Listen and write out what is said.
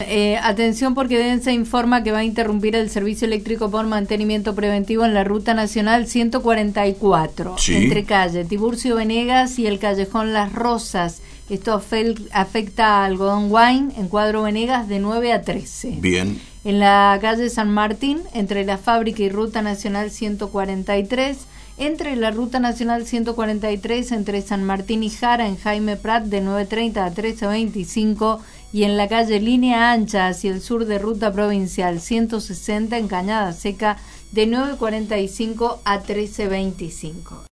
Atención porque Densa informa que va a interrumpir el servicio eléctrico por mantenimiento preventivo en la Ruta Nacional 144, sí, entre calle Tiburcio Venegas y el callejón Las Rosas. Esto afecta a Algodón Wine en Cuadro Venegas de 9 a 13. Bien. En la calle San Martín, entre la fábrica y Ruta Nacional 143, entre la Ruta Nacional 143, entre San Martín y Jara, en Jaime Prat, de 9:30 a 13:25, y en la calle Línea Ancha, hacia el sur de Ruta Provincial 160, en Cañada Seca, de 9:45 a 13:25.